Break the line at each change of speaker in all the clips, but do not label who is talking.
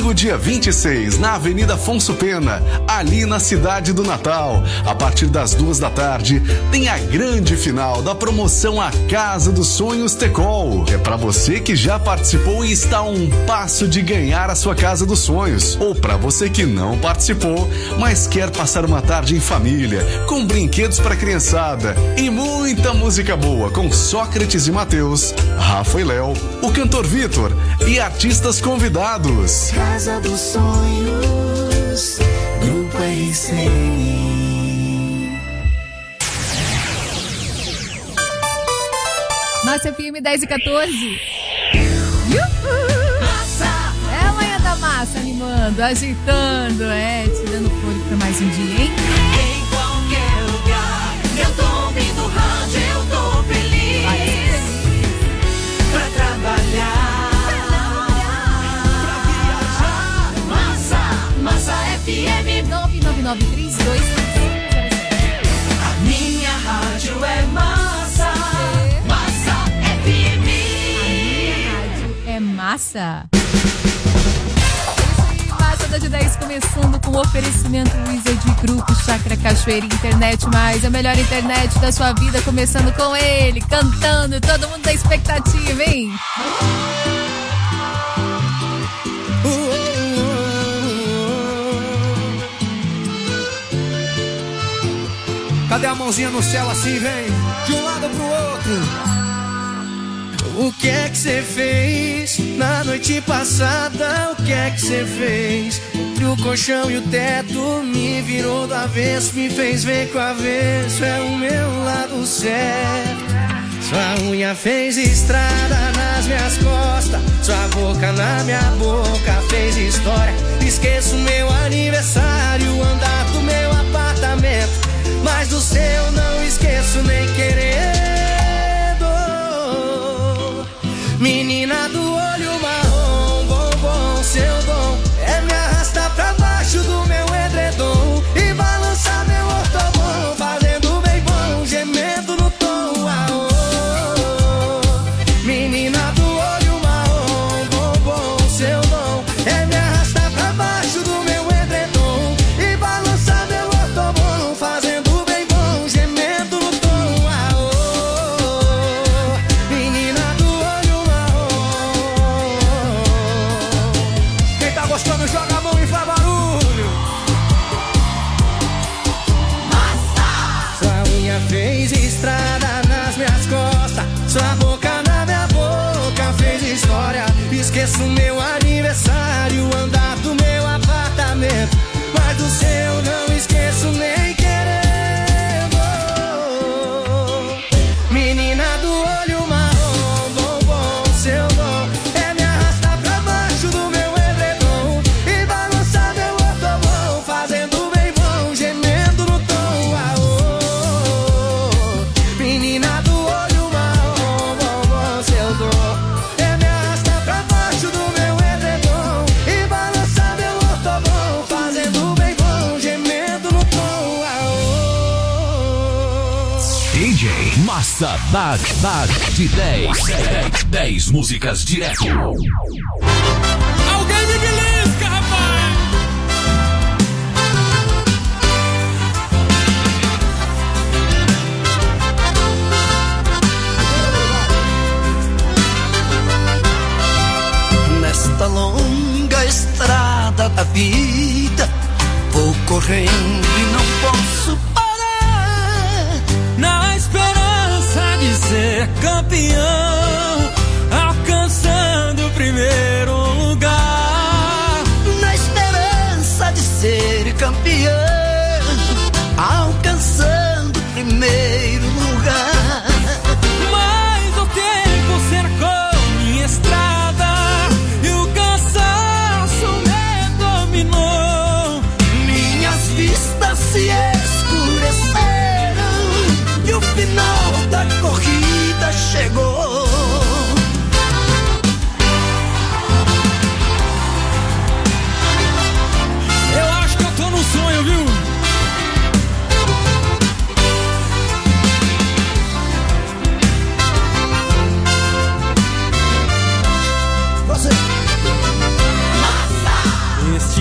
Domingo, dia 26, na Avenida Afonso Pena, ali na cidade do Natal. A partir das 14h, tem a grande final da promoção A Casa dos Sonhos Tecol. É para você que já participou e está a um passo de ganhar a sua Casa dos Sonhos. Ou para você que não participou, mas quer passar uma tarde em família, com brinquedos para criançada e muita música boa com Sócrates e Mateus, Rafa e Léo, o cantor Vitor e artistas convidados.
Casa dos Sonhos, Grupo RCN.
Massa FM 10h14. Massa! É a manhã da massa, animando, agitando, te dando fôlego pra mais um dia, hein?
Em qualquer lugar, eu tô ouvindo rádio, eu tô feliz. Pra trabalhar, pra viajar. Massa FM
99932.
A minha rádio é Massa. Massa FM.
A minha rádio é massa. Massa da de 10 começando com o oferecimento Wizard Grupo Chácara Cachoeira Internet Mais, a melhor internet da sua vida, começando com ele, cantando, todo mundo da expectativa, hein?
Cadê a mãozinha no céu assim, vem? De um lado pro outro. O que é que você fez na noite passada? O que é que você fez? Entre o colchão e o teto, me virou do avesso, me fez ver com avesso. É o meu lado certo. Sua unha fez estrada nas minhas costas, sua boca na minha boca fez história. Esqueço meu aniversário, o andar do meu apartamento, mas do seu não esqueço nem querendo. Menina do olho marrom, bombom, seu dom é me arrastar pra baixo do meu edredom e balançar meu ortobom, fazendo bem bom, gemendo no tom. Aô. Menina do olho marrom, bombom, seu dom é me arrastar pra baixo do meu edredom e balançar meu ortobom, fazendo bem bom, gemendo no tom. Aô. Menina do olho marrom. Quem tá gostando joga a mão e faz barulho. Sua unha fez estrada nas minhas costas, sua boca na minha boca fez história. Esqueço meu aniversário, o andar do meu apartamento, mas do seu não esqueço nem querendo. Menina do olho marrom, bombom, seu dom é me arrastar pra baixo do meu edredom e balançar meu ortobom, fazendo bem bom, gemendo no tom. Aô. Menina do olho marrom, bombom, seu dom é me arrastar pra baixo do meu edredom e balançar meu ortobom, fazendo bem bom, gemendo no tom. Aô.
DJ Massa de 10 músicas direto.
Alguém me belisca, rapaz!
Nesta longa estrada da vida, vou correndo e não posso parar.
Na esperança de ser campeão, alcançando o primeiro lugar.
Na esperança de ser campeão, alcançando o primeiro lugar.
Mas o tempo cercou minha estrada e o cansaço me dominou.
Minhas vistas se escureceram e o final da corrida chegou.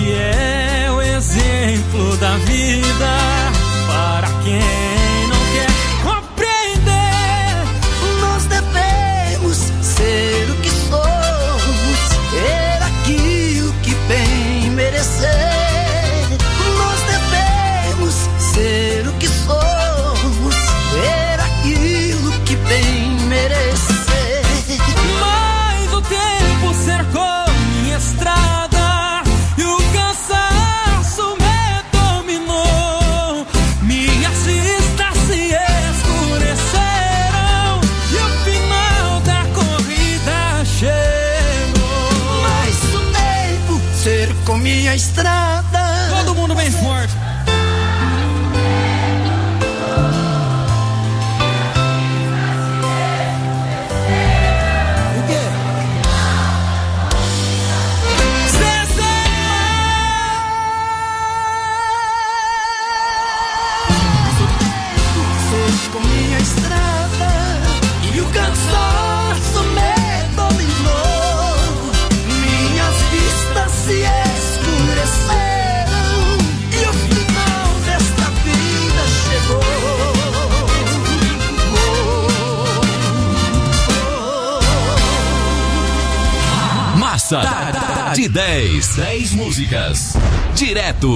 que é o exemplo da vida para quem não quer compreender.
Nós devemos ser o que somos, ter aquilo que bem merecer. Nós devemos ser o que somos, ter aquilo que bem merecer.
Mas o tempo cercou minha estrada e o cansaço me dominou. Minhas vistas se escureceram e o final da corrida chegou.
Mas o tempo cercou minha estrada.
Todo mundo bem forte.
Com minha estrada e o cansaço me dominou. Minhas vistas se escureceram e o final desta vida chegou.
Massa de 10 músicas. Direto.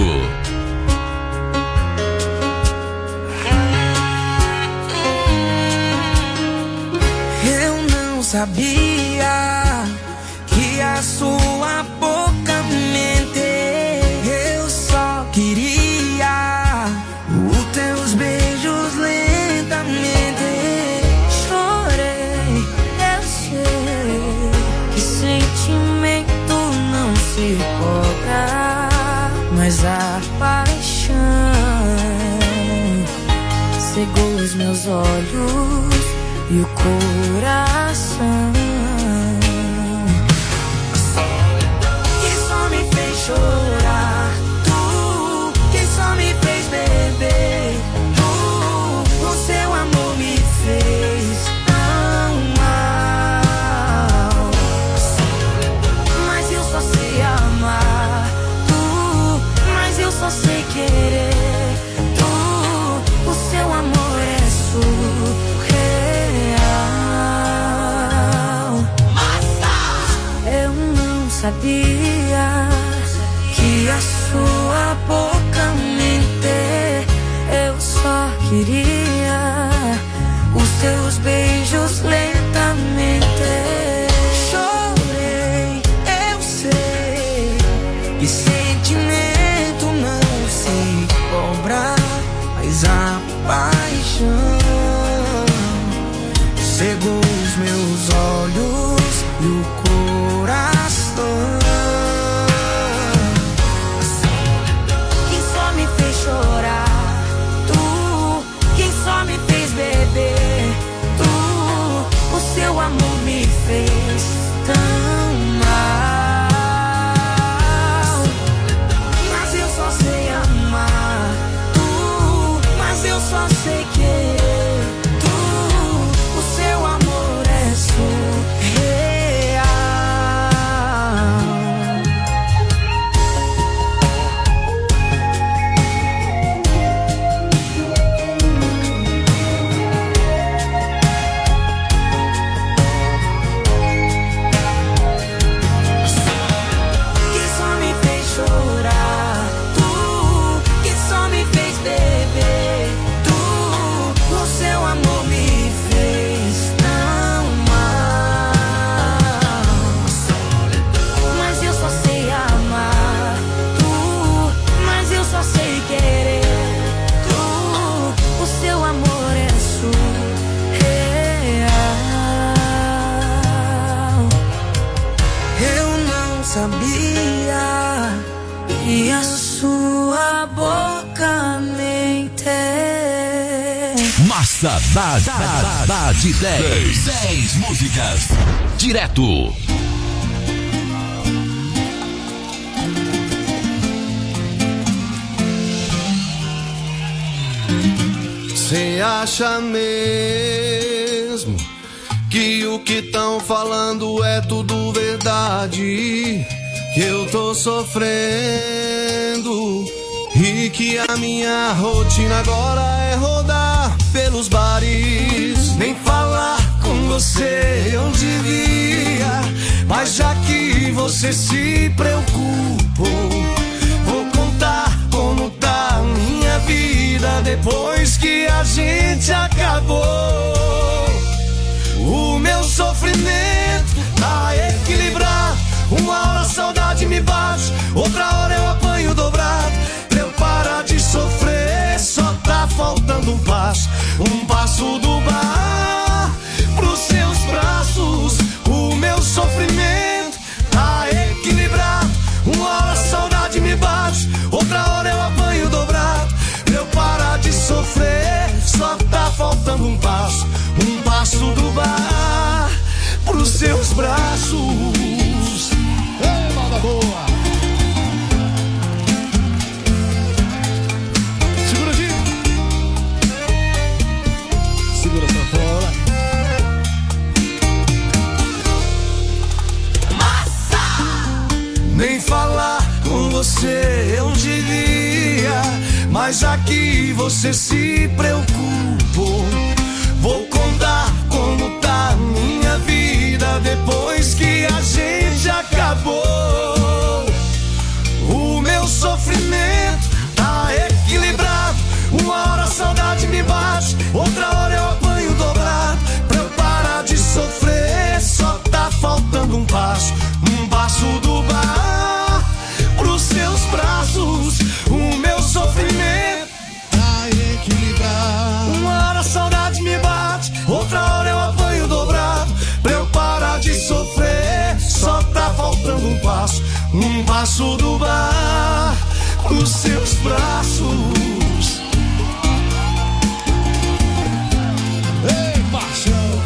Sabia que a sua boca mente. Eu só queria os teus beijos lentamente. Chorei, eu sei que sentimento não se cobra, mas a paixão cegou os meus olhos e o coração, que só me fez chorar, tu, que só me fez beber, tu, o seu amor me fez tão mal. Mas eu só sei amar, tu, mas eu só sei querer, tu, o seu amor é surreal. Sabia que a sua boca mente. Eu só queria os teus beijos lentamente. Chorei, eu sei que sentimento não se cobra, mas a paixão cegou os meus olhos e o coração. Quem só me fez chorar, tu, quem só me fez beber, tu, o seu amor me fez tão mal. Mas eu só sei amar, tu, mas eu só sei querer, tu, o seu amor é surreal. Sabia e a sua boca mente.
Massa da de 10 músicas. Direto.
Cê acha mesmo que o que tão falando é tudo verdade? que eu tô sofrendo e que a minha rotina agora é rodar pelos bares. Nem falar com você eu devia, mas já que você se preocupou, vou contar como tá a minha vida depois que a gente acabou. O meu sofrimento tá equilibrado. Uma hora a saudade me bate, outra hora eu apanho dobrado. Pra eu parar de sofrer, só tá faltando um passo do bar pros seus braços. O meu sofrimento tá equilibrado. Uma hora a saudade me bate, outra hora eu apanho dobrado. Pra eu parar de sofrer, só tá faltando um passo do bar pros seus braços. Ei, moda boa! Segura, Dinho! Segura essa fora. Massa! Nem falar com você eu devia, mas já que você se preocupou, vou contar como tá a minha vida depois que a gente acabou. O meu sofrimento tá equilibrado. Uma hora a saudade me bate, outra hora eu apanho dobrado. Pra eu parar de sofrer, só tá faltando um passo do bar pros seus braços. O meu sofrimento tá equilibrado. Uma hora a saudade me bate, outra hora eu apanho dobrado. Pra eu parar de sofrer, só tá faltando um passo do bar pros seus braços. Ei, paixão!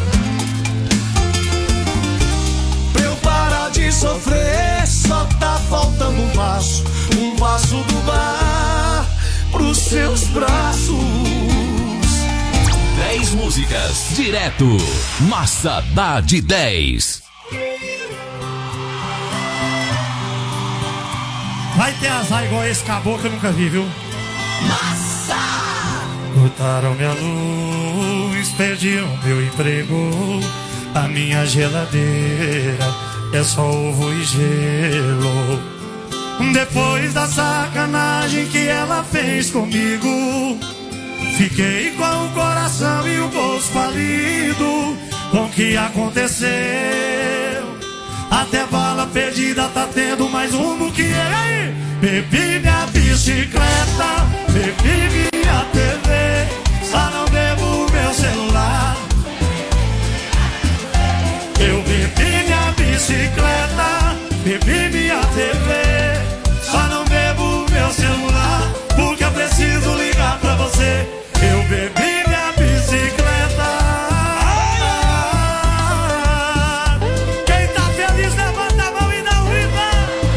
Pra eu parar de sofrer, só tá faltando um passo do bar pros seus braços.
10 músicas direto. Massa dá de 10.
Vai ter azar igual esse caboclo que eu nunca vi, viu?
Massa!
Cortaram minha luz, perdiam meu emprego. A minha geladeira é só ovo e gelo. Depois da sacanagem que ela fez comigo, fiquei com o coração e o bolso falido. Com o que aconteceu? Até bala perdida tá tendo mais um do que ele. Bebi minha bicicleta, bebi minha TV, só não bebo meu celular. Eu bebi minha bicicleta, bebi minha TV, só não bebo meu celular, porque eu preciso ligar pra você. Eu bebi minha bicicleta. Quem tá feliz levanta a mão e dá um riba.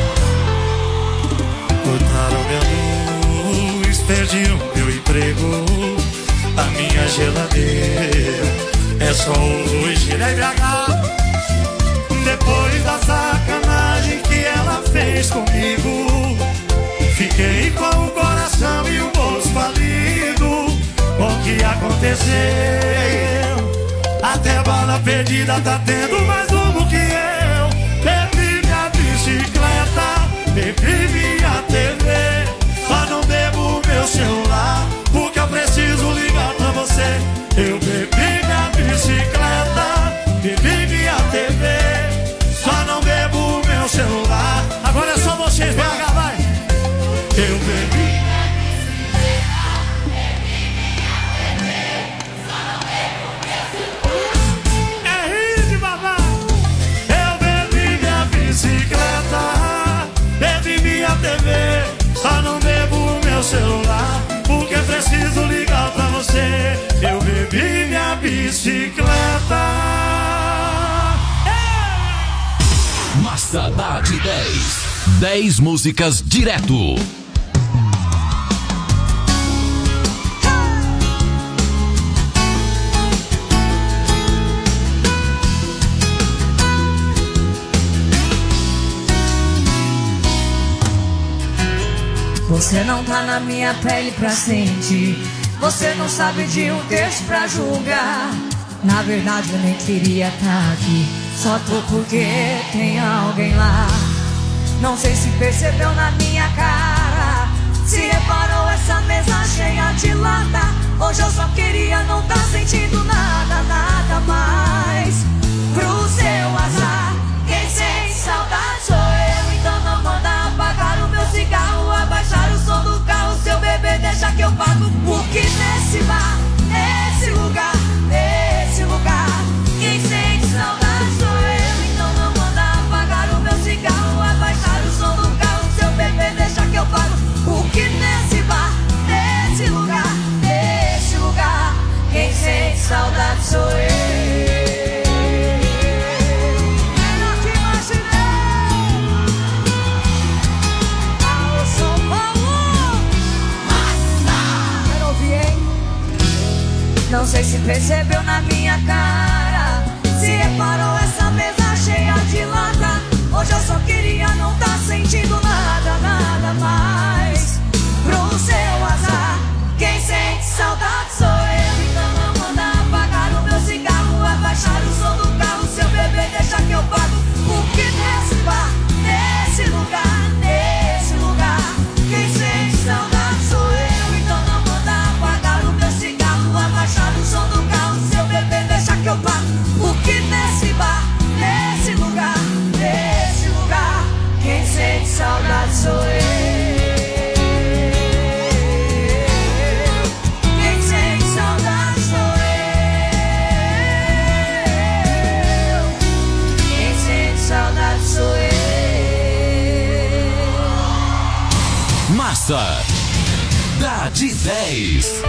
Cortaram minha luz, perdi o meu emprego. A minha geladeira é só hoje. Depois da sacanagem que ela fez comigo, fiquei com o coração e o bolso falido. Com o que aconteceu? Até bala perdida tá tendo mais um que eu. Bebi minha bicicleta, bebi minha TV, só não bebo meu celular, porque eu preciso ligar pra você. Eu bebi minha bicicleta, bebi minha TV, só não bebo meu celular. Agora é só vocês, vai, vai. Eu bebi. Só não bebo meu celular, porque preciso ligar pra você. Eu bebi minha bicicleta.
Massa dá de 10. 10 músicas direto.
Você não tá na minha pele pra sentir. Você não sabe de um texto pra julgar. Na verdade eu nem queria tá aqui. Só tô porque tem alguém lá. Não sei se percebeu na minha cara, se reparou essa mesa cheia de lata. Hoje eu só queria não tá sentindo nada, nada mais. Pro seu azar, quem sente saudade sou eu. Então não manda apagar o meu cigarro, abaixar o som do carro. Seu bebê deixa que eu pago. Porque nesse bar, nesse lugar, quem sente saudade sou eu. Então não manda apagar o meu cigarro, abaixar o som do carro. Seu bebê deixa que eu pago. Porque nesse bar, nesse lugar, quem sente saudade sou eu. Não sei se percebeu na minha cara, se reparou essa mesa cheia de lata. Hoje eu só queria não tá sentindo nada, nada mais. Pro seu azar, quem sente saudade sou eu. Então não manda apagar o meu cigarro, abaixar o som do carro. Seu bebê deixa que eu pago. Porque nesse bar, nesse lugar, quem sente saudade sou eu. Então não manda apagar o meu cigarro, abaixar o som do carro. Seu bebê deixa que eu pago. Porque nesse bar, nesse lugar, quem sente saudade sou eu. Quem sente saudade sou eu. Quem sente saudade sou eu.
Massa da de 10.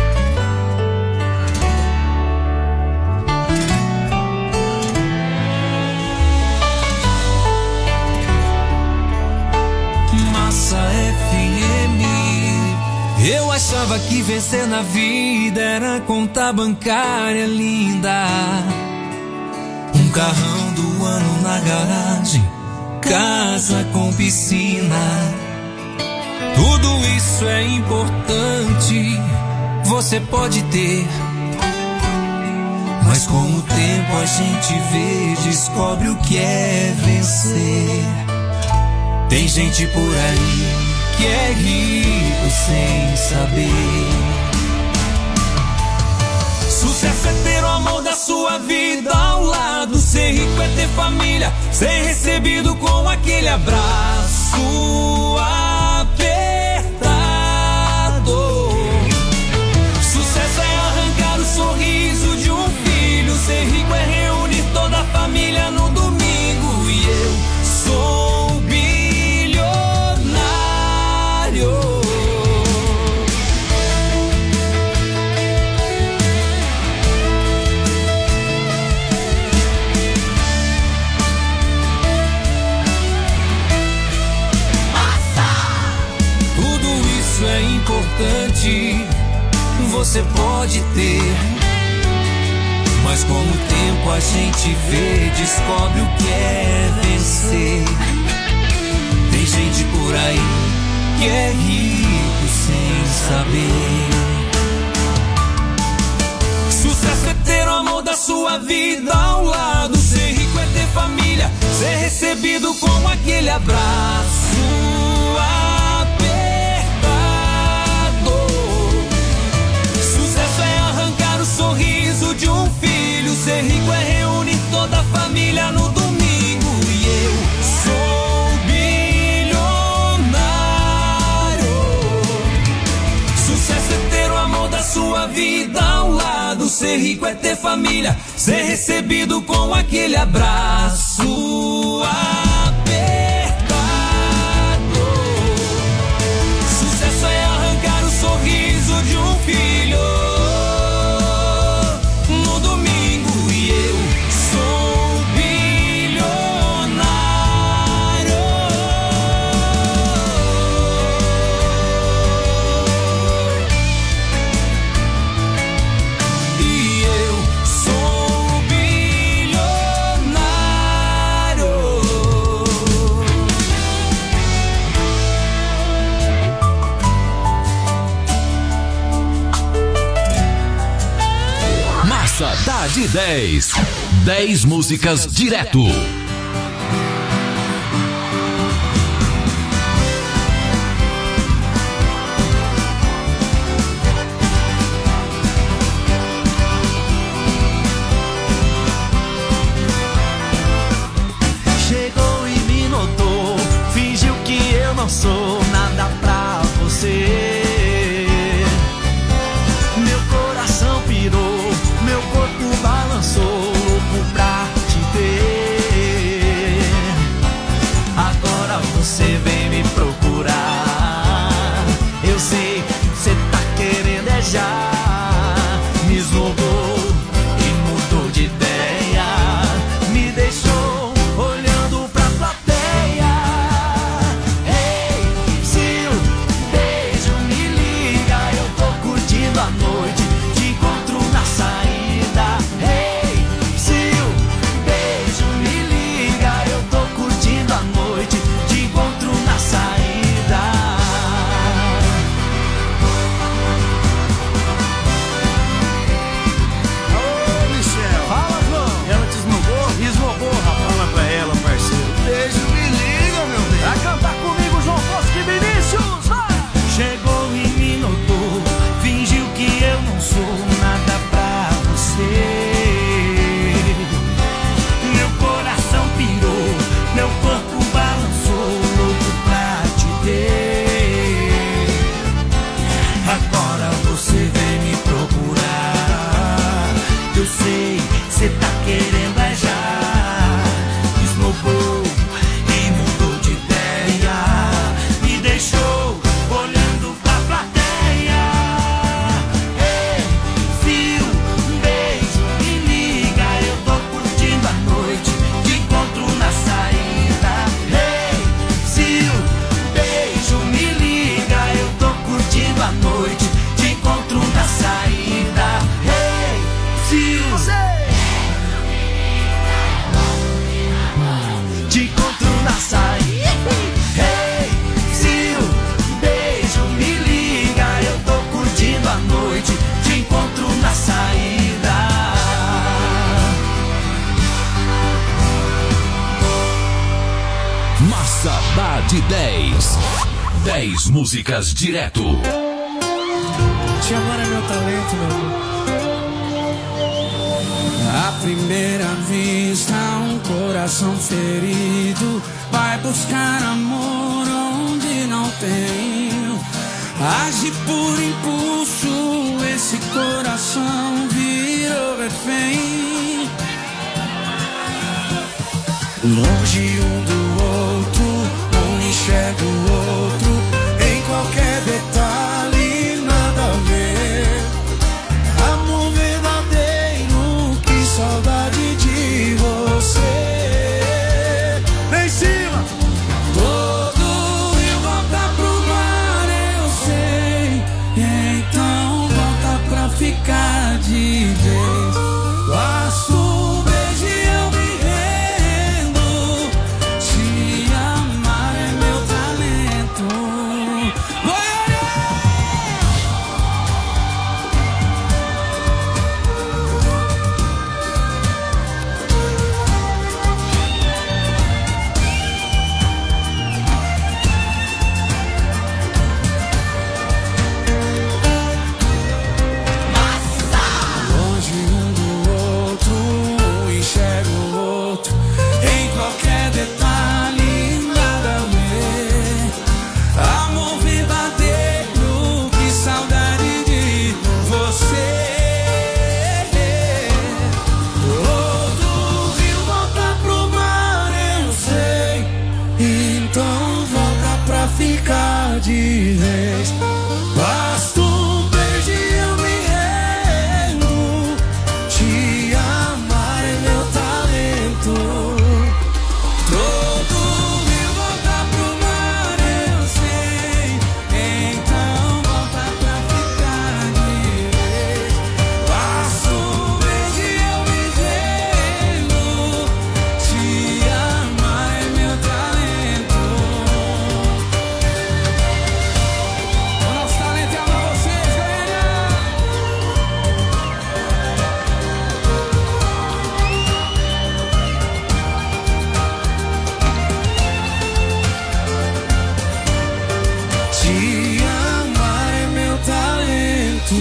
Massa FM. Eu achava que vencer na vida era conta bancária linda, um carrão do ano na garagem, casa com piscina. Tudo isso é importante, você pode ter, mas com o tempo a gente vê, descobre o que é vencer. Tem gente por aí que é rico sem saber. Sucesso é ter o amor da sua vida ao lado. Ser rico é ter família, ser recebido com aquele abraço apertado. Sucesso é arrancar o sorriso de um filho. Ser rico é reunir toda a família no domingo. E eu sou bilionário. É importante, você pode ter, mas com o tempo a gente vê, descobre o que é vencer. Tem gente por aí que é rico sem saber. Sucesso é ter o amor da sua vida ao lado. Ser rico é ter família, ser recebido com aquele abraço o sorriso de um filho. Ser rico é reunir toda a família no domingo. E eu sou bilionário. Sucesso é ter o amor da sua vida ao lado. Ser rico é ter família, ser recebido com aquele abraço apertado. Sucesso é arrancar o sorriso de um filho no domingo. E eu sou bilionário. E eu sou bilionário.
Dá de 10. 10 músicas direto.
Chegou e me notou, fingiu que eu não sou nada pra você. Meu coração pirou, meu corpo balançou, louco pra te ter. Agora você vem me procurar, eu sei, cê tá querendo é já. Me esnobou e mudou de ideia, me deixou olhando pra plateia. Ei, se o beijo me liga, eu tô curtindo a noite, te encontro na saída. Ei, se o beijo me liga, eu tô curtindo a noite, te encontro na saída.
Ô, Michel.
Fala, João.
Ela te esnobou?
Esnobou, rapaz.
Fala pra ela, parceiro. Beijo, me liga, meu bem.
Pra cantar comigo, João Bosco e Vinícius, vai!
Chegou e me notou, fingiu que eu não sou nada pra você. Meu coração pirou, meu corpo balançou, louco pra te ter. Agora você vem me procurar, eu sei, cê tá querendo é já. Esnobou e mudou de ideia, me deixou olhando pra plateia. Ei, fio, um beijo, me liga, eu tô curtindo a noite, te encontro na saída. Ei, fio, beijo, me liga, eu tô curtindo a noite, te encontro na saída. Ei, fio,
Te encontro na saída. Hey, se o beijo me liga, eu tô curtindo a noite, te encontro na saída.
Massa dá de 10. 10 músicas direto.
Te amar é meu talento, meu amor. À primeira vista, um coração ferido vai buscar amor onde não tem. Age por impulso, esse coração virou refém. Longe um do outro, um enxerga o outro, em qualquer detalhe, nada a ver. Amor verdadeiro, que saudade de você.
Vem em cima.
Todo rio volta pro mar, eu sei. Então volta pra ficar de vez. Basta um beijo e eu me rendo. Te amar é meu talento. Longe um do outro, um enxerga o outro, em qualquer detalhe, nada a ver. Amor verdadeiro, que saudade de você. Todo rio volta pro mar, eu sei. Então volta pra ficar de vez. Basta um beijo e eu me rendo. Te amar é meu talento. Todo rio volta pro mar, eu sei. Então volta pra ficar de vez. Basta um beijo e eu me rendo. Te amar é meu talento. Te amar é meu talento.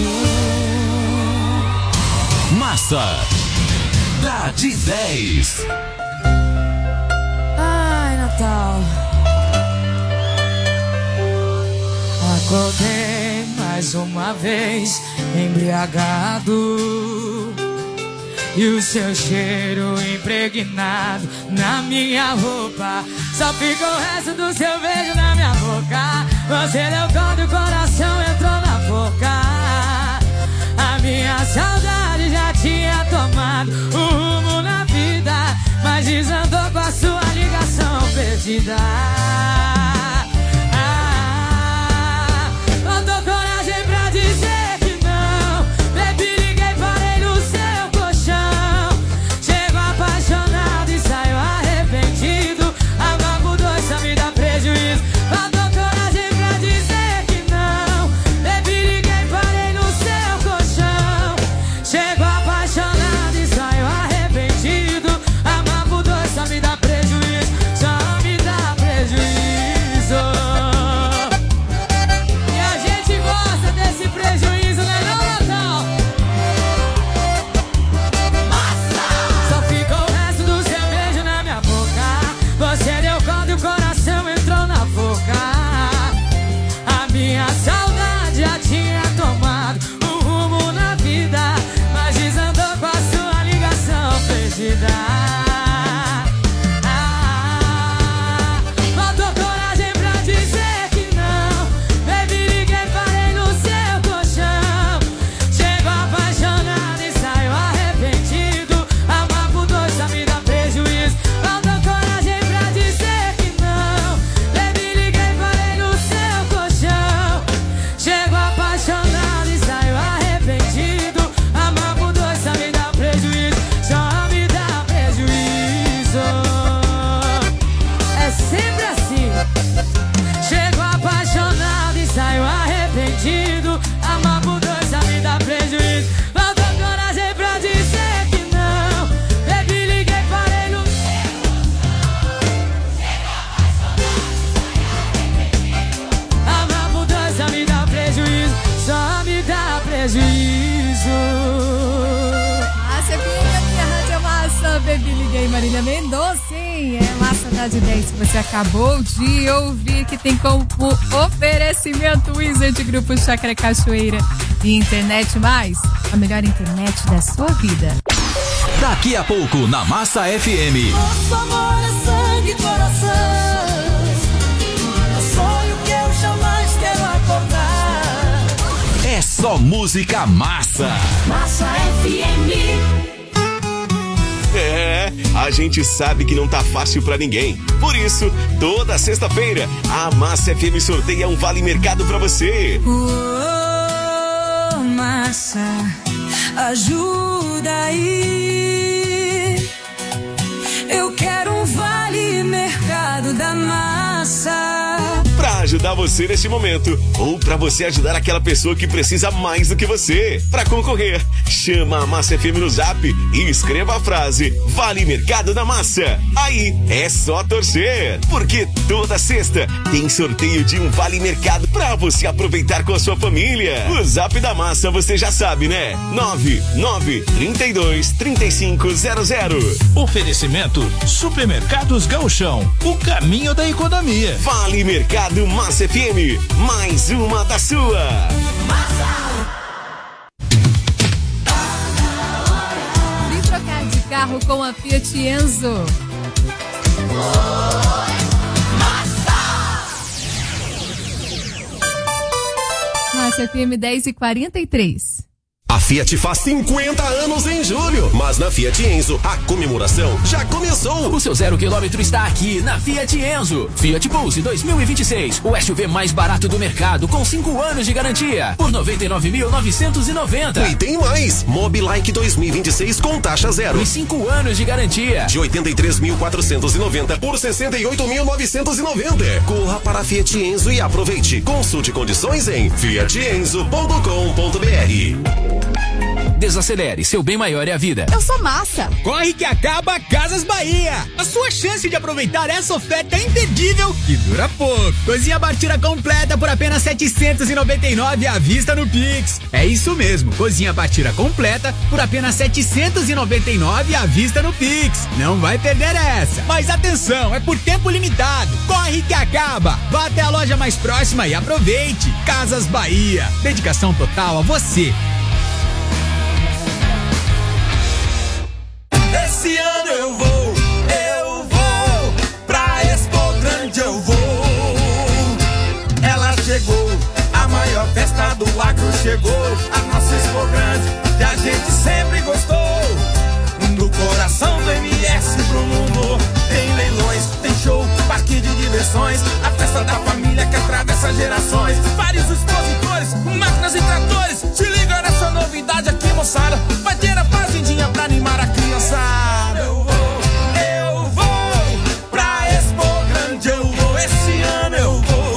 Massa da de 10.
Ai, Natal. Acordei mais uma vez embriagado, e o seu cheiro impregnado na minha roupa. Só fica o resto do seu beijo na minha boca. Você deu conta e o coração entrou na boca. A minha saudade já tinha tomado um rumo na vida, mas desandou com a sua ligação perdida. Faltou coragem pra dizer que não. Baby, liguei, parei no seu colchão. Chego apaixonado e saio arrependido. Amar por dois só me dá prejuízo. Faltou coragem pra dizer que não. Baby, liguei, parei no seu colchão. Chego apaixonado e saio arrependido. Amar por dois só me dá prejuízo. Só me dá prejuízo. Desse prejuízo, né, não, Natal? Massa! Só ficou o resto do seu beijo na minha boca. Você deu conta e o coração entrou na boca. A minha saudade já tinha tomado um rumo na vida, mas desandou com a sua ligação perdida. Baby, liguei, Marília Mendonça. Sim, é Massa da de 10 que você acabou de ouvir, que tem como oferecimento Wizard Grupo Chácara Cachoeira e Internet Mais, a melhor internet da sua vida.
Daqui a pouco na Massa FM.
Nosso amor é sangue e coração, é sonho que eu jamais quero acordar.
É só música massa.
Massa FM.
É, a gente sabe que não tá fácil pra ninguém. Por isso, toda sexta-feira, a Massa FM sorteia um Vale Mercado pra você.
Oh, Massa, ajuda aí. Eu quero um Vale Mercado da Massa.
Pra ajudar você neste momento, ou pra você ajudar aquela pessoa que precisa mais do que você. Pra concorrer, chama a Massa FM no Zap e escreva a frase Vale Mercado da Massa. Aí é só torcer, porque toda sexta tem sorteio de um Vale Mercado pra você aproveitar com a sua família. O Zap da Massa você já sabe, né? 99323500.
Oferecimento Supermercados Gauchão, o caminho da economia.
Vale Mercado Massa FM, mais uma da sua.
Vim trocar de carro com a Fiat Enzo. Massa FM 10h43.
A Fiat faz 50 anos em julho, mas na Fiat Enzo a comemoração já começou.
O seu 0 km está aqui na Fiat Enzo. Fiat Pulse 2026, o SUV mais barato do mercado com 5 anos de garantia por 99.990.
E tem mais, Mobilike 2026 com taxa zero
e 5 anos de garantia
de 83.490 por 68.990. Corra para a Fiat Enzo e aproveite. Consulte condições em fiatenzo.com.br.
Desacelere, seu bem maior é a vida.
Eu sou Massa.
Corre que acaba Casas Bahia. A sua chance de aproveitar essa oferta imperdível que dura pouco. Cozinha batida completa por apenas R$ 799 à vista no Pix. É isso mesmo, cozinha batida completa por apenas R$ 799 à vista no Pix. Não vai perder essa. Mas atenção, é por tempo limitado. Corre que acaba. Vá até a loja mais próxima e aproveite. Casas Bahia. Dedicação total a você.
Esse ano eu vou pra Expo Grande eu vou. Ela chegou, a maior festa do agro chegou. A nossa Expo Grande, que a gente sempre gostou. Do coração do MS pro mundo. Tem leilões, tem show, parque de diversões. A festa da família que atravessa gerações. Vários expositores, máquinas e tratores. Se liga nessa novidade aqui, moçada. Vai ter a fazendinha pra animar a criançada. Eu vou pra Expo Grande, eu vou. Esse ano eu vou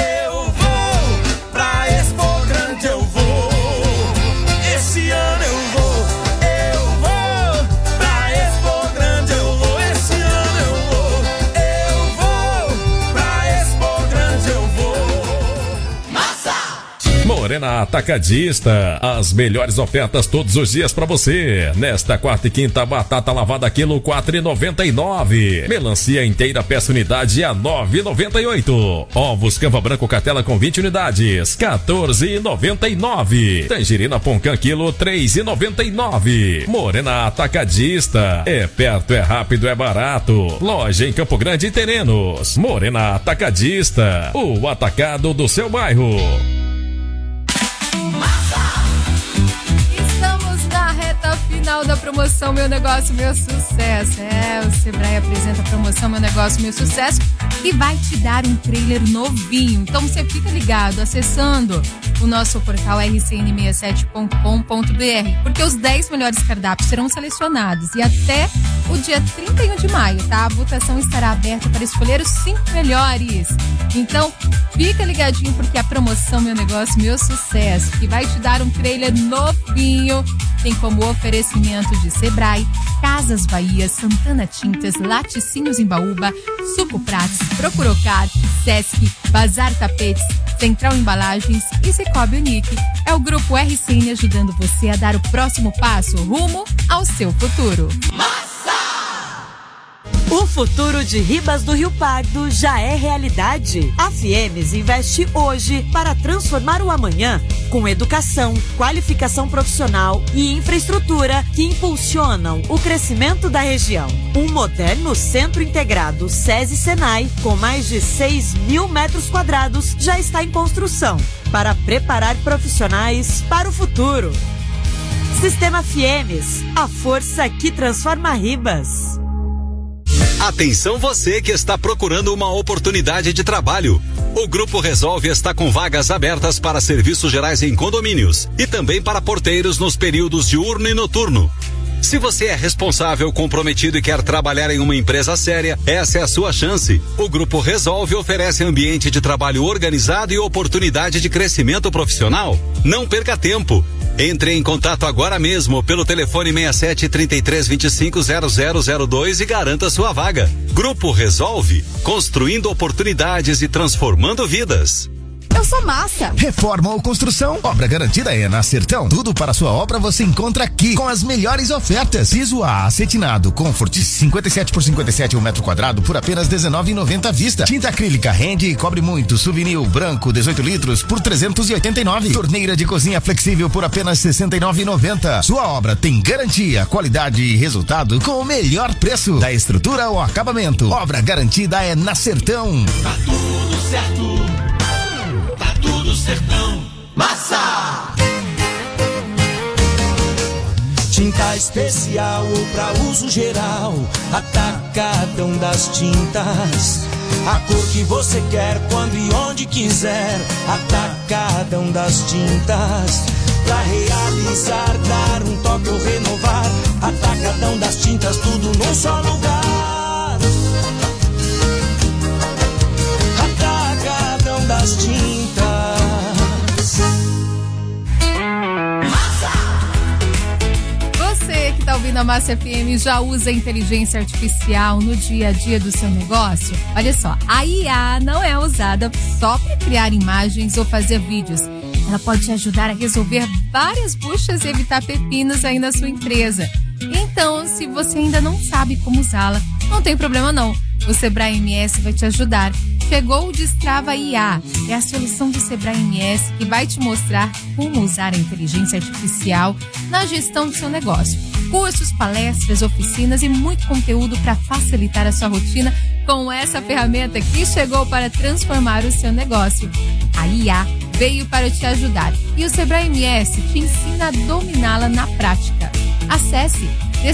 pra Expo Grande, eu vou. Esse ano eu vou pra Expo Grande, eu vou. Esse ano eu vou pra Expo Grande, eu vou. Massa!
Morena Atacadista, as melhores ofertas todos os dias pra você. Nesta quarta e quinta, batata lavada quilo 4,99. Melancia inteira peça unidade a 9,98. Ovos Camba Branco Cartela com 20 unidades, 14,99. Tangerina Poncã quilo 3,99. Morena Atacadista, é perto, é rápido, é barato. Loja em Campo Grande e Terenos. Morena Atacadista, o atacado do seu bairro.
Final da promoção Meu Negócio, Meu Sucesso. O Sebrae apresenta a promoção Meu Negócio, Meu Sucesso e vai te dar um trailer novinho. Então você fica ligado acessando o nosso portal rcn67.com.br, porque os 10 melhores cardápios serão selecionados e até o dia 31 de maio, tá? A votação estará aberta para escolher os 5 melhores. Então, fica ligadinho porque a promoção Meu Negócio, Meu Sucesso, que vai te dar um trailer novinho, tem como oferecimento de Sebrae, Casas Bahia, Santana Tintas, Laticínios Embaúba, Suco Pratos, Procurocard, Sesc, Bazar Tapetes, Central Embalagens e Cicobi Unique. É o Grupo RCN ajudando você a dar o próximo passo rumo ao seu futuro.
O futuro de Ribas do Rio Pardo já é realidade. A Fiemes investe hoje para transformar o amanhã com educação, qualificação profissional e infraestrutura que impulsionam o crescimento da região. Um moderno centro integrado SESI-Senai com mais de 6.000 metros quadrados já está em construção para preparar profissionais para o futuro. Sistema Fiemes, a força que transforma Ribas.
Atenção você que está procurando uma oportunidade de trabalho. O Grupo Resolve está com vagas abertas para serviços gerais em condomínios e também para porteiros nos períodos diurno e noturno. Se você é responsável, comprometido e quer trabalhar em uma empresa séria, essa é a sua chance. O Grupo Resolve oferece ambiente de trabalho organizado e oportunidade de crescimento profissional. Não perca tempo. Entre em contato agora mesmo pelo telefone 67 33 25 0002 e garanta sua vaga. Grupo Resolve, construindo oportunidades e transformando vidas.
Eu sou Massa.
Reforma ou construção, obra garantida é na Sertão. Tudo para sua obra você encontra aqui com as melhores ofertas. Piso A acetinado Comfort 57 por 57 metro quadrado por apenas R$19,90 à vista. Tinta acrílica rende e cobre muito. Souvenir branco 18 litros por R$389. Torneira de cozinha flexível por apenas R$69,90. Sua obra tem garantia, qualidade e resultado com o melhor preço. Da estrutura ao acabamento. Obra garantida é na Sertão.
Tá tudo certo. Tá tudo Sertão. Massa! Tinta especial ou pra uso geral, Atacadão das Tintas. A cor que você quer, quando e onde quiser, Atacadão das Tintas. Pra realizar, dar um toque ou renovar, Atacadão das Tintas, tudo num só lugar. Atacadão das Tintas. Massa!
na Massa FM já usa inteligência artificial no dia a dia do seu negócio? Olha só, a IA não é usada só para criar imagens ou fazer vídeos. Ela pode te ajudar a resolver várias buchas e evitar pepinos aí na sua empresa. Então, se você ainda não sabe como usá-la, não tem problema não. O Sebrae MS vai te ajudar. Chegou o Destrava IA. É a solução do Sebrae MS que vai te mostrar como usar a inteligência artificial na gestão do seu negócio. Cursos, palestras, oficinas e muito conteúdo para facilitar a sua rotina com essa ferramenta que chegou para transformar o seu negócio. A IA veio para te ajudar e o Sebrae MS te ensina a dominá-la na prática. Acesse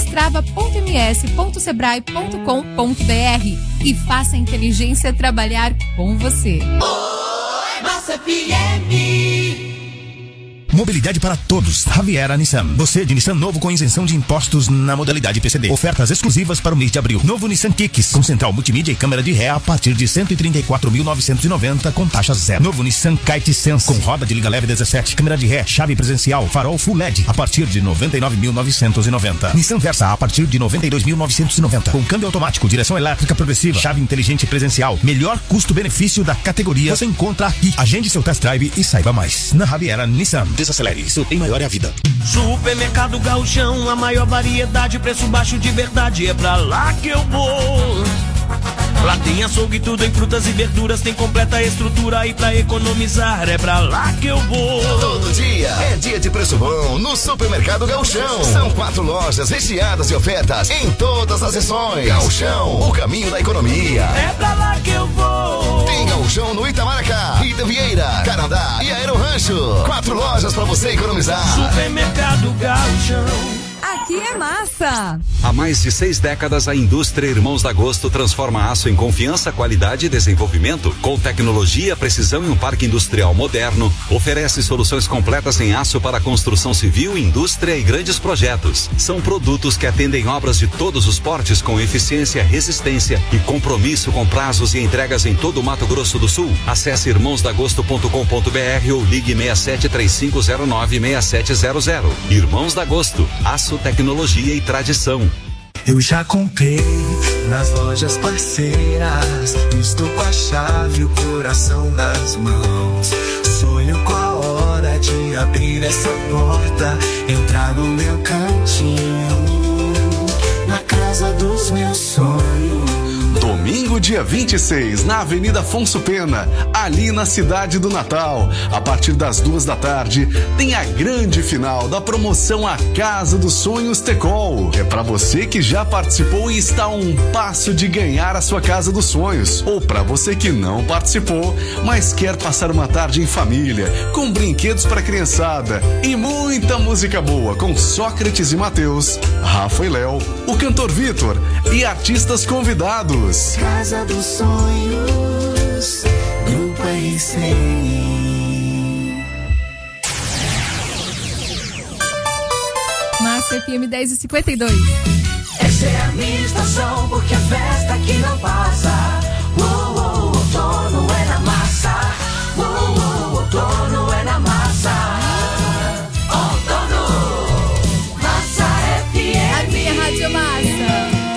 destrava.ms.sebrae.com.br e faça a inteligência trabalhar com você.
Oi, Massa FM.
Mobilidade para todos. Javiera Nissan. Você de Nissan novo com isenção de impostos na modalidade PCD. Ofertas exclusivas para o mês de abril. Novo Nissan Kicks com central multimídia e câmera de ré a partir de 134.990 com taxa zero. Novo Nissan Kite Sense com roda de liga leve 17, câmera de ré, chave presencial, farol Full LED a partir de 99.990. Nissan Versa a partir de 92.990 com câmbio automático, direção elétrica progressiva, chave inteligente presencial. Melhor custo-benefício da categoria você encontra aqui. Agende seu test drive e saiba mais. Na Javiera Nissan. Desacelere, isso tem maior é a vida.
Supermercado Gauchão, a maior variedade, preço baixo de verdade, é pra lá que eu vou. Lá tem açougue, tudo em frutas e verduras, tem completa estrutura e pra economizar é pra lá que eu vou.
Todo dia é dia de preço bom no Supermercado Gauchão. São 4 lojas recheadas de ofertas em todas as seções. Gauchão, o caminho da economia.
É pra lá que eu vou.
Tem Gauchão no Itamaracá, Rita Vieira, Canadá e Aero Rancho. 4 lojas pra você economizar.
Supermercado Gauchão.
Aqui é massa!
Há mais de 6 décadas, a indústria Irmãos da Agosto transforma aço em confiança, qualidade e desenvolvimento. Com tecnologia, precisão e um parque industrial moderno, oferece soluções completas em aço para construção civil, indústria e grandes projetos. São produtos que atendem obras de todos os portes com eficiência, resistência e compromisso com prazos e entregas em todo o Mato Grosso do Sul. Acesse irmãosdagosto.com.br ou ligue 6735096700. Irmãos da Agosto, aço, tecnologia e tradição.
Eu já comprei nas lojas parceiras, estou com a chave e o coração nas mãos. Sonho com a hora de abrir essa porta, entrar no meu cantinho, na casa dos meus sonhos.
Domingo, dia 26, na Avenida Afonso Pena, ali na cidade do Natal. A partir das 2 da tarde, tem a grande final da promoção A Casa dos Sonhos Tecol. É pra você que já participou e está a um passo de ganhar a sua Casa dos Sonhos. Ou pra você que não participou, mas quer passar uma tarde em família, com brinquedos pra criançada e muita música boa com Sócrates e Mateus, Rafa e Léo, o cantor Vitor e artistas convidados.
Casa dos Sonhos, Grupo RC.
Massa FM 10h52.
Essa é a minha estação, porque a festa aqui não passa. Outono é na massa. Outono é na massa. Outono, Massa FM.
A minha Rádio Massa.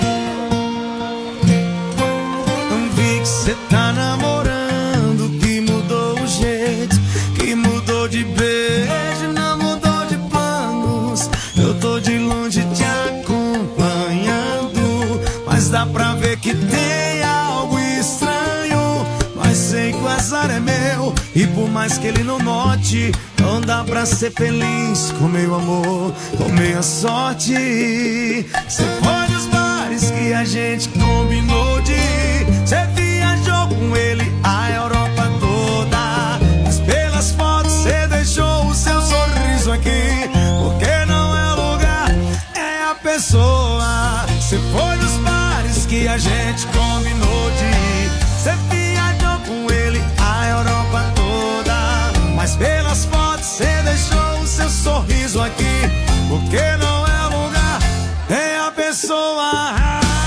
Cê tá namorando, que mudou o jeito, que mudou de beijo, não mudou de planos. Eu tô de longe te acompanhando, mas dá pra ver que tem algo estranho. Mas sei que o azar é meu, e por mais que ele não note, não dá pra ser feliz com meu amor, com minha sorte. Cê foi nos bares que a gente combinou de ir, cê viajou com ele a Europa toda, mas pelas fotos cê deixou o seu sorriso aqui, porque não é o lugar, é a pessoa. Cê foi nos bares que a gente combinou de ir, cê viajou com ele a Europa toda, mas pelas fotos cê deixou o seu sorriso aqui, porque não é o lugar, é a pessoa.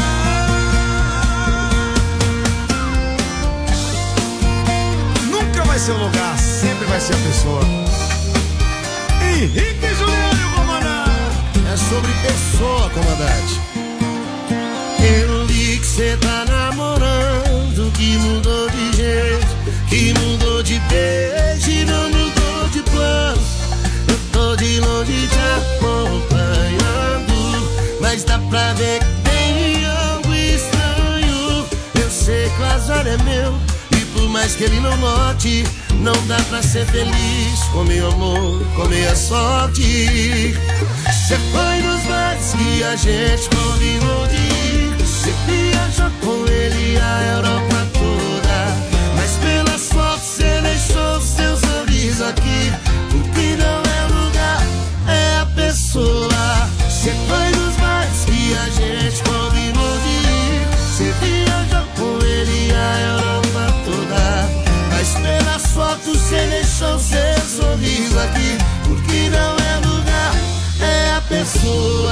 Vai ser o lugar, sempre vai ser a pessoa. Henrique Juliano, comandante. É
sobre pessoa, comandante. Eu vi que cê tá namorando, que mudou de jeito, que mudou de beijo e não mudou de plano. Eu tô de longe te acompanhando, mas dá pra ver que tem algo estranho. Eu sei que o azar é meu, e por mais que ele não note, não dá pra ser feliz com meu amor, com minha sorte. Cê foi nos bares que a gente combinou de ir, cê viajou com ele a Europa toda, mas pelas fotos cê deixou seu sorriso aqui, porque não é lugar, é a pessoa. Cê foi nos bares que a gente combinou de ir, cê viajou com ele a Europa toda, mas pelas fotos cê deixou seu sorriso aqui, porque não é lugar, é a pessoa.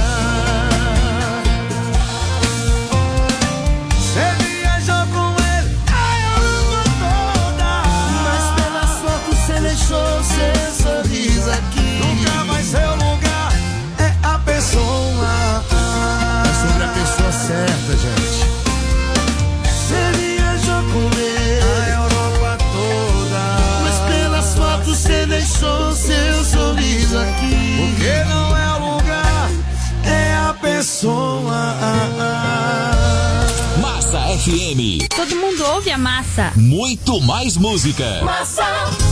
Cê viajou com ele a Europa toda, mas pelas fotos cê deixou seu sorriso aqui, nunca mais seu lugar, é a pessoa. É sobre a pessoa certa, gente. Cê viajou com ele a Europa toda, mas pelas fotos cê deixou seu sorriso aqui, porque não é o lugar, é a pessoa.
Massa FM.
Todo mundo ouve a Massa.
Muito mais música.
Massa.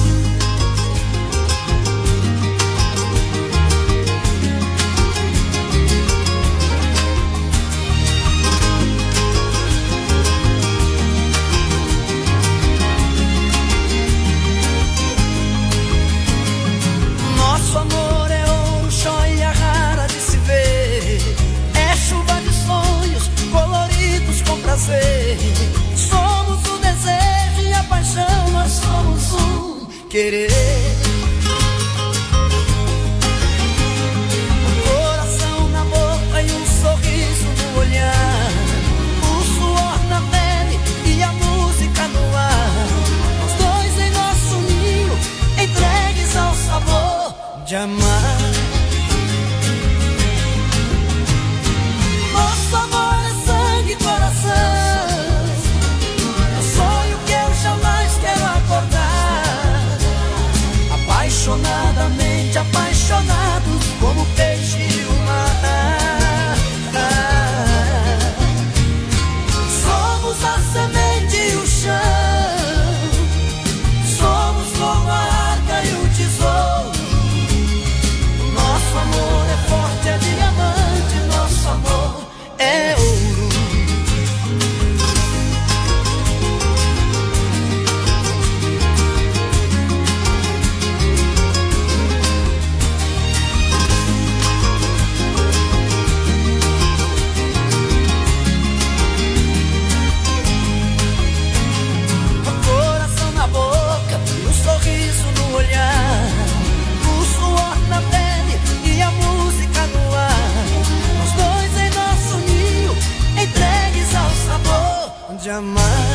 Nosso amor é ouro, joia rara de se ver. É chuva de sonhos, coloridos com prazer. Somos o desejo e a paixão, nós somos um querer. Um coração na boca e um sorriso no olhar, o suor na pele e a música no ar. Nós dois em nosso ninho, entregues ao sabor de amar. Nosso amor é sangue e coração, é um sonho que eu jamais quero acordar. Apaixonadamente apaixonados, como peixe e o mar. Somos a semente e o chão, somos como a arca e o tesouro. Nosso amor é forte, é diamante, nosso amor é ouro. Um coração na boca e um sorriso no olhar, o suor na pele e a música no ar. Nós dois em nosso ninho, entregues ao sabor de amar.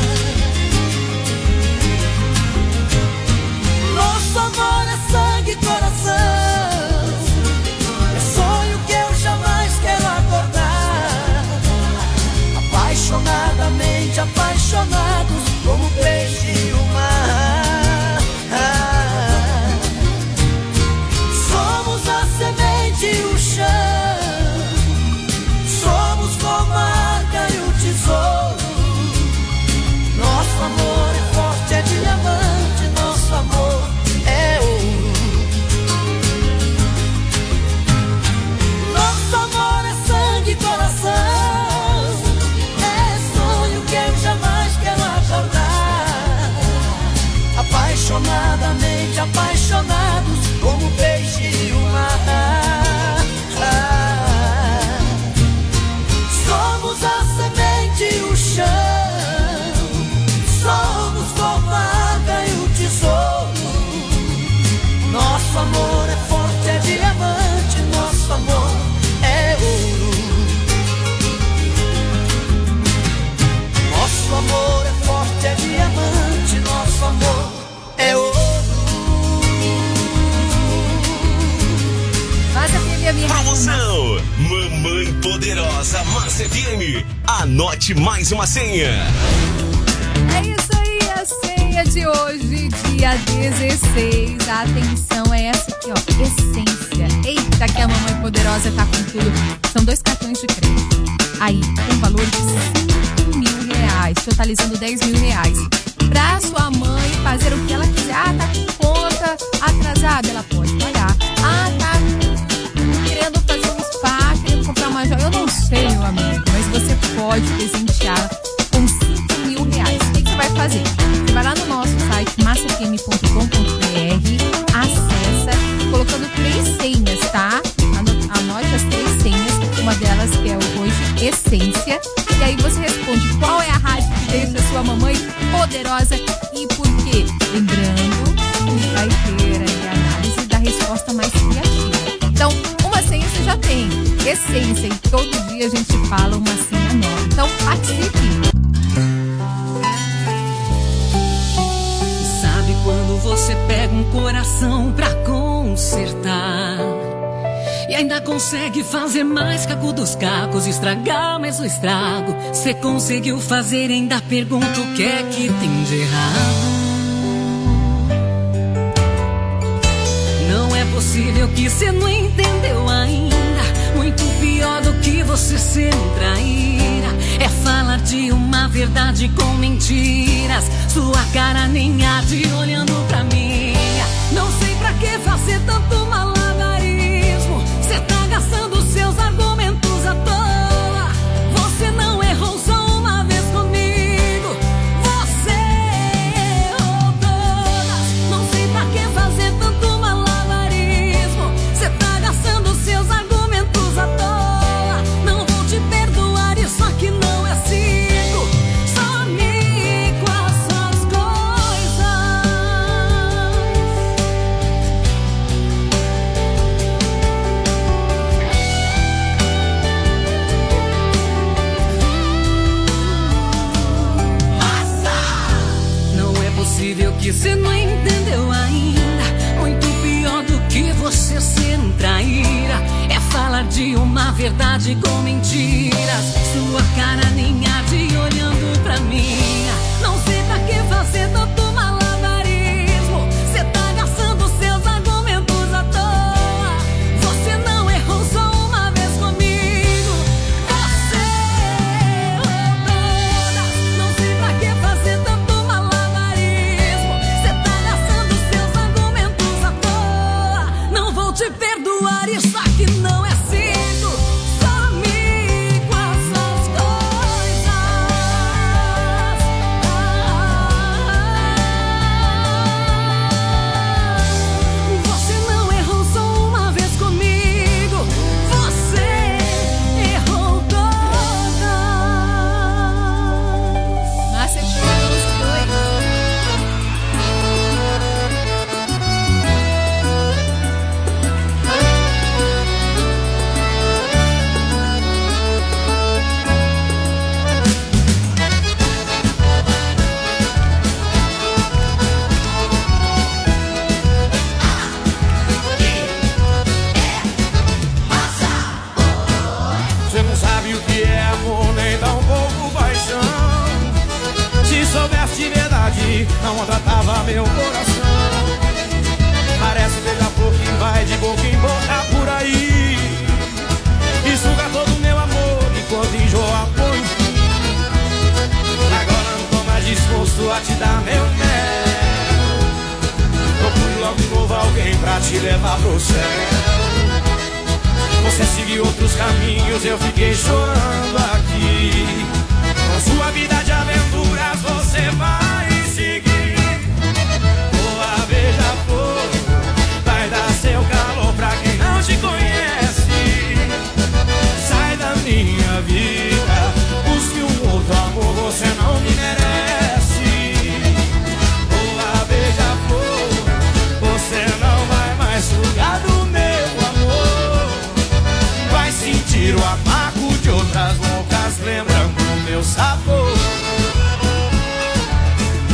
Nosso amor é sangue e coração, é sonho que eu jamais quero acordar. Apaixonadamente apaixonados, como peixe e o mar. Somos a semente e o chão, somos como a arca e o tesouro. Nosso amor é forte, é diamante, nosso amor é ouro. Nosso amor é sangue e coração, é sonho que eu jamais quero acordar. Apaixonadamente apaixonados, como peixe e o mar. Somos a semente e o chão, somos como a água e o tesouro. Nosso amor é forte, é diamante, nosso amor é ouro. Nosso amor é forte, é diamante, nosso amor é ouro.
Massa FM, minha
Promoção Mamãe Poderosa Massa FM. Anote mais uma senha.
É isso aí, a senha de hoje, dia 16. A atenção é essa aqui, ó, Essência. Eita, que a Mamãe Poderosa tá com tudo. São 2 cartões de crédito. Aí, com valor de R$5.000, totalizando R$10.000. Pra sua mãe fazer o que ela quiser. Ah, tá com conta atrasada, ela pode pagar. Ah, tá querendo fazer um spa, querendo comprar uma joia. Eu não sei, meu amigo, mas você pode presentear com R$5.000. O que você vai fazer? Você vai lá no nosso site massafm.com.br, acessa, colocando 3 senhas, tá? Anote as 3 senhas, uma delas que é hoje Essência, e aí você responde qual é a rádio que deixa a sua mamãe poderosa e por quê. Lembrando que vai ter aí a análise da resposta mais criativa. Então, uma senha você já tem, Essência, e todo dia a gente fala uma senha nova. Então, participe!
Sabe quando você pega um coração pra consertar e ainda consegue fazer mais caco dos cacos, estragar mais o estrago? Cê conseguiu fazer, ainda pergunta o que é que tem de errado. Não é possível que cê não entendeu ainda. Muito pior do que você ser traíra é falar de uma verdade com mentiras. Sua cara nem arde olhando pra minha. Não sei pra que fazer tanto malabarismo. Cê tá gastando seus argumentos à toa. Você não errou só uma vez comigo, você errou todas. Não sei pra que fazer tanto malabarismo. Cê tá gastando seus argumentos à toa. Não vou te perdoar, isso aqui não é circo. Some com as suas coisas. Não é possível que cê não entendeu ainda. Muito pior do que você ser traíra é falar de uma verdade com mentiras. Sua cara nem arde olhando pra minha. Não sei pra que fazer tanto malabarismo. Cê tá gastando seus argumentos à toa. Você não errou só uma vez comigo, você errou todas. Não sei pra que fazer tanto malabarismo. Cê tá gastando seus argumentos à toa. Não vou te perdoar, isso aqui não é circo. Some com as suas coisas. Você não errou só uma vez comigo, você errou todas.
Massa FM, os dois.
Você não sabe o que é amor, nem dá um pouco paixão. Se soubesse de verdade, não maltratava meu coração. Parece beija-flor que vai de boca em boca por aí e suga todo o meu amor enquanto enjoa põe o fim. Agora não tô mais disposto a te dar meu mel. Procure logo de novo alguém pra te levar pro céu. Você seguiu outros caminhos, eu fiquei chorando aqui. Com sua vida de aventuras você vai seguir. Boa beija-flor, vai dar seu calor pra quem não te conhece. Sai da minha vida, busque um outro amor, você não me merece. Boa beija-flor, você não vai mais sugar do meu amor. Vai sentir o amargo de outras bocas, lembrando o meu sabor.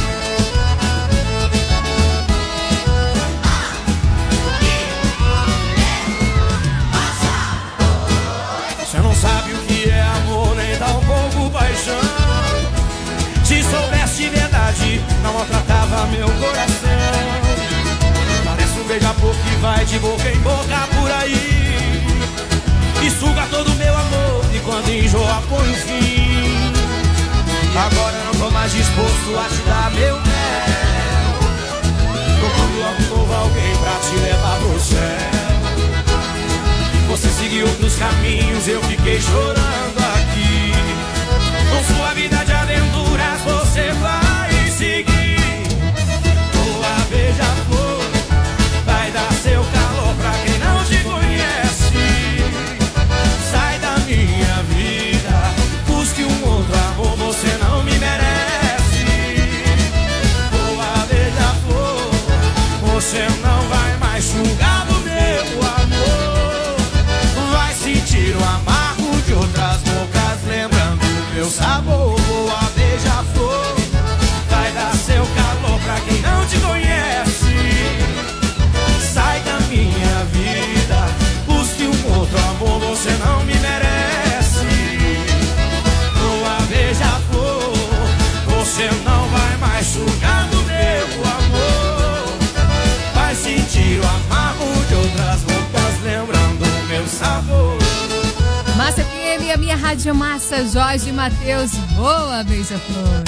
meu coração. Parece um beija-flor que vai de boca em boca por aí e suga todo o meu amor, e quando enjoa põe um fim. Agora eu não tô mais disposto a te dar meu mel. Procuro logo novo alguém pra te levar pro céu. Você seguiu outros caminhos, eu fiquei chorando aqui. Com sua vida de aventuras você vai seguir. Boa beija-flor, vai dar seu calor pra quem não te conhece. Sai da minha vida, busque um outro amor, você não me merece. Boa beija-flor, você não vai mais sugar do meu amor. Vai sentir o amargo de outras bocas, lembrando o meu sabor. Boa beija-flor, vai dar seu calor pra quem não te conhece. Sai da minha vida, busque um outro amor, você não me merece. Boa beija-flor, você não vai mais sugar do meu amor. Vai sentir o amargo de outras bocas, lembrando o meu sabor.
Massa FM, a minha rádio massa, Jorge Mateus. Boa beija-flor.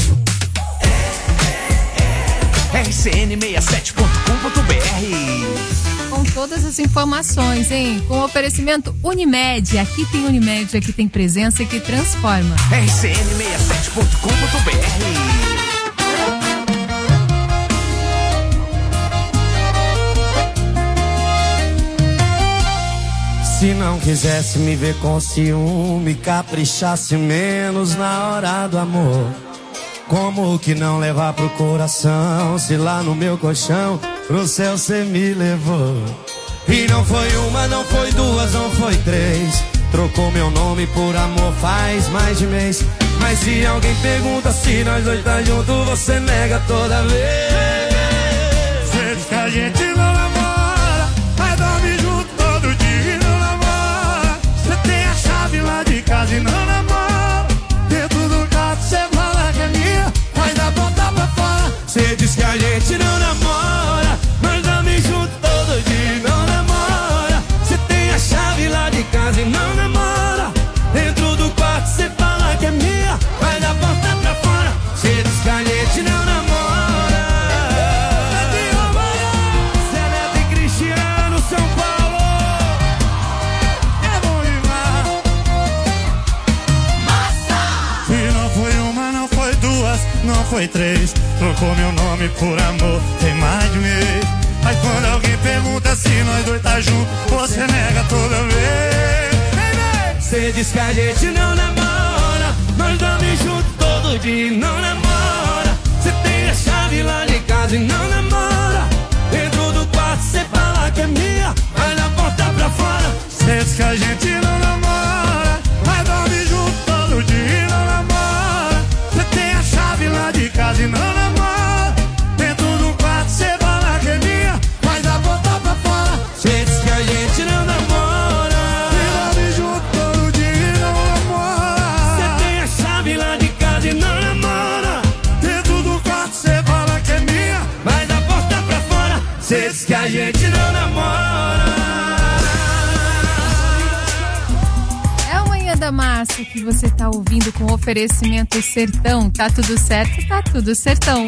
rcn67.com.br.
Com todas as informações, hein? Com oferecimento Unimed. Aqui tem Unimed, aqui tem presença que transforma.
rcn67.com.br.
Se não quisesse me ver com ciúme, caprichasse menos na hora do amor. Como que não levar pro coração, se lá no meu colchão pro céu cê me levou? E não foi uma, não foi duas, não foi três. Trocou meu nome por amor faz mais de mês. Mas se alguém pergunta se nós dois tá junto, você nega toda vez.
Você diz que a gente não namora, mas dorme junto todo dia e não namora. Você tem a chave lá de casa e não namora. Dentro do carro você fala que é minha, mas dá ponta pra fora.
Você diz que a gente não namora, mas dorme junto todo dia e não namora. Você tem a chave lá de casa e não namora. Dentro do quarto você fala que é minha, mas dá ponta pra fora. Você diz que a gente não namora. Você é Neto e Cristiano, São Paulo.
É bom demais.
Massa!
Se não foi uma, não foi duas, não foi três. Trocou meu nome por amor, tem mais de um mês. Mas quando alguém pergunta se nós dois tá junto, você nega toda vez.
Você diz que a gente não namora, mas dorme junto todo dia e não namora. Você tem a chave lá de casa e não namora. Dentro do quarto você fala que é minha, mas na porta pra fora.
Você diz que a gente não namora, mas dorme junto todo dia e não namora. Você tem a chave lá de casa e não namora. Dentro do quarto você fala que é minha, mas na porta pra fora.
Você diz que a gente não namora,
dorme junto todo dia e não namora.
Você tem a chave lá de casa e não namora.
Dentro do quarto você fala que é minha,
mas na porta pra fora. Você diz que a gente não namora.
É a Manhã da Massa que você tá ouvindo com oferecimento Sertão. Tá tudo certo, tá tudo sertão.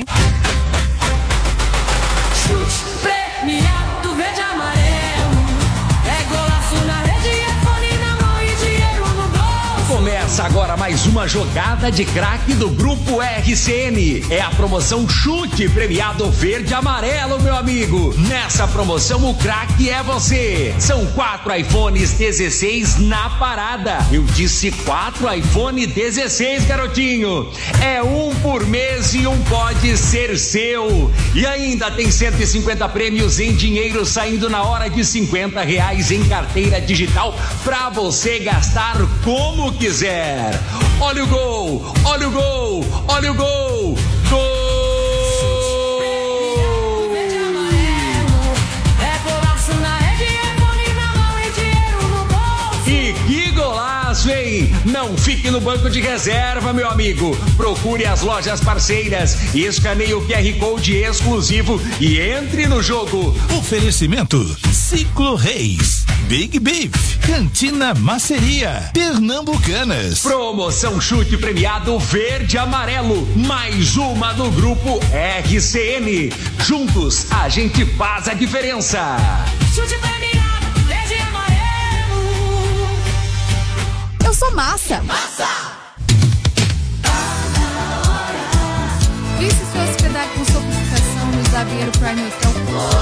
Premiado verde e amarelo. É golaço na rede, é fone na mão e dinheiro no bolso.
Começa agora mais uma jogada de craque do Grupo RCN. É a promoção Chute Premiado Verde e Amarelo, meu amigo. Nessa promoção o craque é você. São 4 iPhones 16 na parada. Eu disse 4 iPhone 16, garotinho. É um por mês e um pode ser seu. E ainda tem 150 prêmios em dinheiro saindo na hora de R$50 em carteira digital pra você gastar como quiser. Olha o gol, olha o gol, olha o gol. Gol! E que golaço, hein? Não fique
Ligue no banco de reserva, meu amigo. Procure as lojas parceiras, escaneie o QR Code exclusivo e entre no jogo.
Oferecimento Ciclo Reis, Big Beef, Cantina Maceria, Pernambucanas.
Promoção chute premiado verde e amarelo. Mais uma no grupo RCN. Juntos a gente faz a diferença.
Chute premiado verde e amarelo.
Eu sou massa.
Massa.
Visse se hospedar com sofisticação no Xavier Prime Hotel.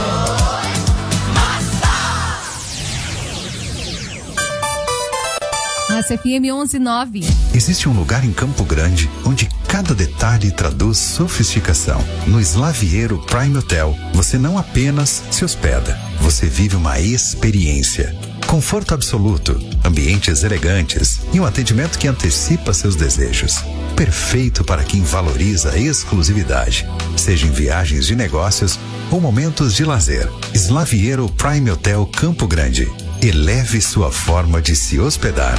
Massa FM 11:9.
Existe um lugar em Campo Grande onde cada detalhe traduz sofisticação. No Slaviero Prime Hotel, você não apenas se hospeda, você vive uma experiência. Conforto absoluto, ambientes elegantes e um atendimento que antecipa seus desejos. Perfeito para quem valoriza a exclusividade, seja em viagens de negócios ou momentos de lazer. Slaviero Prime Hotel Campo Grande. Eleve sua forma de se hospedar.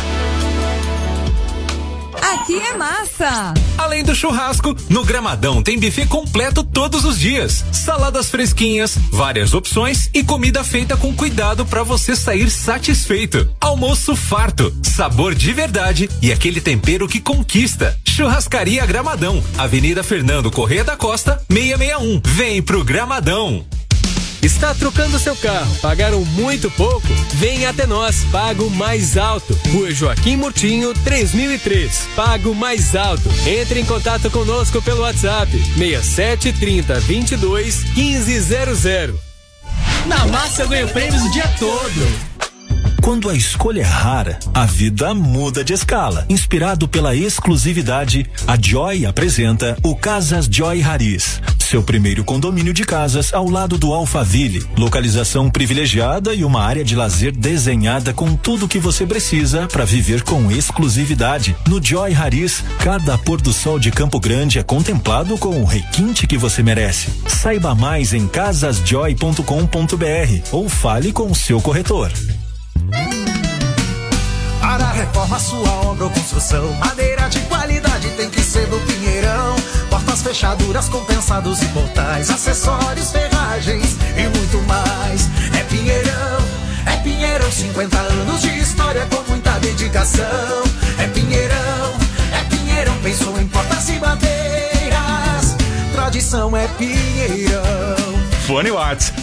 Aqui é massa!
Além do churrasco, no Gramadão tem buffet completo todos os dias. Saladas fresquinhas, várias opções e comida feita com cuidado para você sair satisfeito. Almoço farto, sabor de verdade e aquele tempero que conquista. Churrascaria Gramadão, Avenida Fernando Corrêa da Costa, 661. Vem pro Gramadão.
Está trocando seu carro? Pagaram muito pouco? Vem até nós, Pago Mais Alto. Rua Joaquim Murtinho, 3003. Pago Mais Alto. Entre em contato conosco pelo WhatsApp 6730 22 1500.
Na Massa eu ganho prêmios o dia todo.
Quando a escolha é rara, a vida muda de escala. Inspirado pela exclusividade, a Joy apresenta o Casas Joy Haris, seu primeiro condomínio de casas ao lado do Alphaville. Localização privilegiada e uma área de lazer desenhada com tudo que você precisa para viver com exclusividade. No Joy Haris, cada pôr do sol de Campo Grande é contemplado com o requinte que você merece. Saiba mais em casasjoy.com.br ou fale com o seu corretor.
Para reforma, sua obra ou construção, madeira de qualidade tem que ser do Pinheirão. Portas, fechaduras, compensados e portais, acessórios, ferragens e muito mais. É Pinheirão, 50 anos de história com muita dedicação. É Pinheirão, pensou em portas e madeiras. Tradição é Pinheirão.
Fone Whats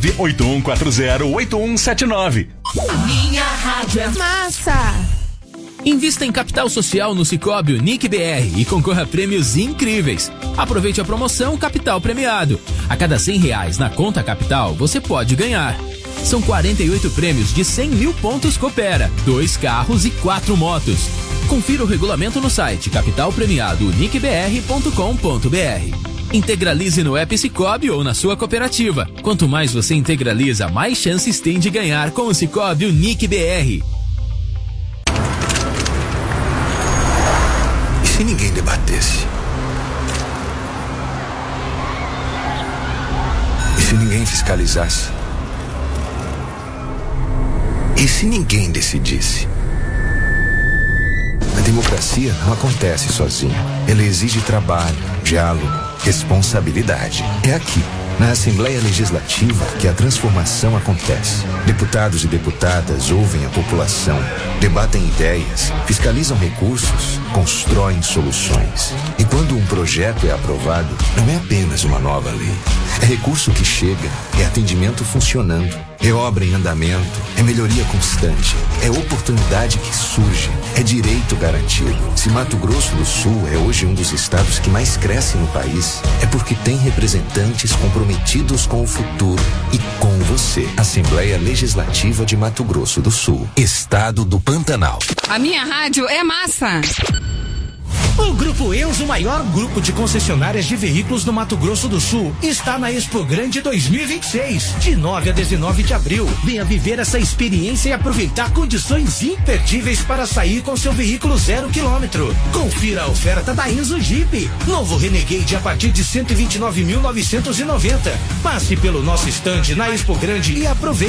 981408179.
Minha rádio é
massa.
Invista em capital social no Sicoob Unique BR e concorra a prêmios incríveis. Aproveite a promoção Capital Premiado. A cada R$100 na conta Capital, você pode ganhar. São 48 prêmios de 100 mil pontos Coopera, 2 carros e 4 motos. Confira o regulamento no site capitalpremiadouniquebr.com.br. Integralize no app Sicoob ou na sua cooperativa. Quanto mais você integraliza, mais chances tem de ganhar com o Sicoob Unique BR.
E se ninguém debatesse? E se ninguém fiscalizasse? E se ninguém decidisse? A democracia não acontece sozinha. Ela exige trabalho, diálogo, responsabilidade. É aqui, na Assembleia Legislativa, que a transformação acontece. Deputados e deputadas ouvem a população, debatem ideias, fiscalizam recursos, constroem soluções. E quando um projeto é aprovado, não é apenas uma nova lei. É recurso que chega, é atendimento funcionando, é obra em andamento, é melhoria constante, é oportunidade que surge, é direito garantido. Se Mato Grosso do Sul é hoje um dos estados que mais cresce no país, é porque tem representantes comprometidos com o futuro e com você. Assembleia Legislativa de Mato Grosso do Sul, Estado do Pantanal.
A minha rádio é massa.
O Grupo Enzo, o maior grupo de concessionárias de veículos no Mato Grosso do Sul, está na Expo Grande 2026, de 9 a 19 de abril. Venha viver essa experiência e aproveitar condições imperdíveis para sair com seu veículo 0 km. Confira a oferta da Enzo Jeep. Novo Renegade a partir de 129.990. Passe pelo nosso estande na Expo Grande e aproveite.